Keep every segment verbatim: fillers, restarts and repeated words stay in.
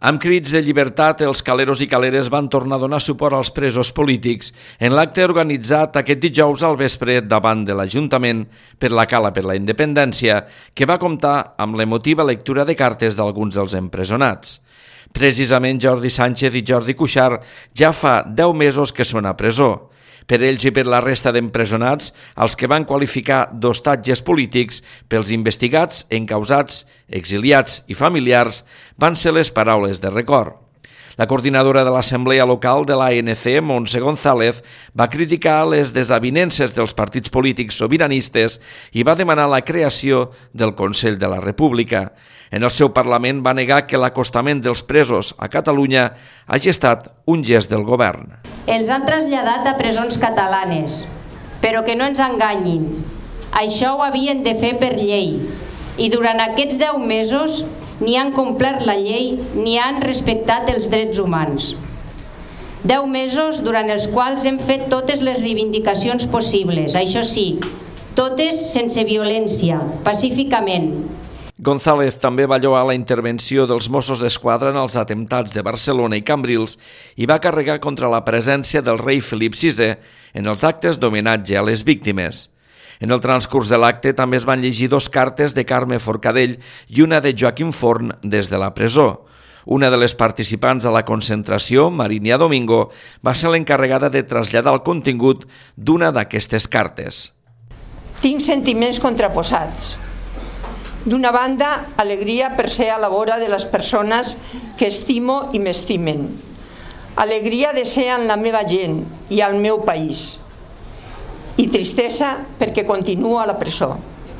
Amb crits de llibertat, els caleros i caleres van tornar a donar suport als presos polítics en l'acte organitzat aquest dijous al vespre davant de l'Ajuntament per la Cala per la Independència, que va comptar amb l'emotiva lectura de cartes d'alguns dels empresonats. Precisament Jordi Sánchez i Jordi Cuixart ja fa deu mesos que són a presó. Per ells i per la resta d'empresonats, els que van qualificar d'hostatges polítics pels investigats, encausats, exiliats i familiars, van ser les paraules de record. La coordinadora de l'Assemblea Local de l'A N C, Montse González, va criticar les desavinences dels partits polítics sobiranistes i va demanar la creació del Consell de la República. En el seu Parlament va negar que l'acostament dels presos a Catalunya hagi estat un gest del govern. Els han traslladat a presons catalanes, però que no ens enganyin. Això ho havien de fer per llei i durant aquests deu mesos ni han complert la llei ni han respectat els drets humans. Deu mesos durant els quals hem fet totes les reivindicacions possibles, això sí, totes sense violència, pacíficament. González també va lloar la intervenció dels Mossos d'Esquadra en els atemptats de Barcelona i Cambrils i va carregar contra la presència del rei Felip sisè en els actes d'homenatge a les víctimes. En el transcurs de l'acte també es van llegir dos cartes de Carme Forcadell i una de Joaquim Forn des de la presó. Una de les participants a la concentració, Marinia Domingo, va ser l'encarregada de traslladar el contingut d'una d'aquestes cartes. Tinc sentiments contraposats. D'una banda, alegria per ser a la vora de les persones que estimo i m'estimen. Alegria de ser amb la meva gent i al meu país. I tristesa perquè continuo a la presó.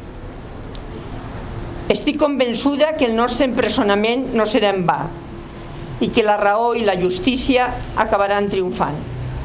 Estic convençuda que el nostre empresonament no serà en va i que la raó i la justícia acabaran triomfant.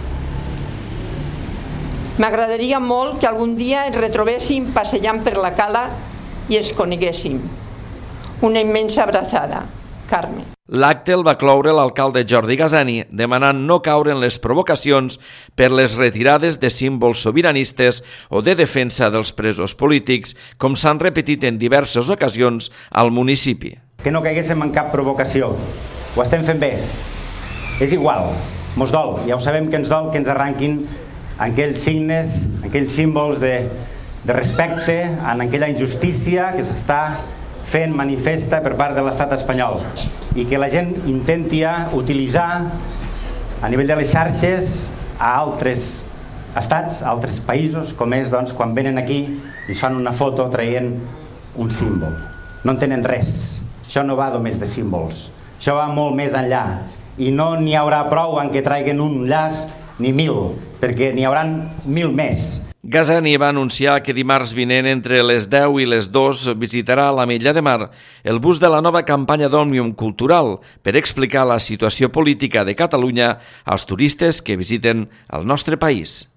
M'agradaria molt que algun dia ens retrobéssim passejant per la cala i es coneguéssim. Una immensa abraçada. Carme. L'acte el va cloure l'alcalde Jordi Gazani, demanant no caure en les provocacions per les retirades de símbols sobiranistes o de defensa dels presos polítics, com s'han repetit en diverses ocasions al municipi. Que no caiguéssim en cap provocació. Ho estem fent bé. És igual, mos dol. Ja ho sabem que ens dol que ens arranquin aquells signes, aquells símbols de de respecte en aquella injustícia que s'està fent manifesta per part de l'estat espanyol i que la gent intenti utilitzar a nivell de les xarxes a altres estats, a altres països, com és doncs, quan venen aquí i es fan una foto traient un símbol. No en tenen res. Això no va només de símbols. Això va molt més enllà. I no n'hi haurà prou en que traiguen un llaç ni mil, perquè n'hi hauran mil més. Gazani va anunciar que dimarts vinent entre les deu i les dos visitarà a l'Ametlla de Mar el bus de la nova campanya d'Òmnium Cultural per explicar la situació política de Catalunya als turistes que visiten el nostre país.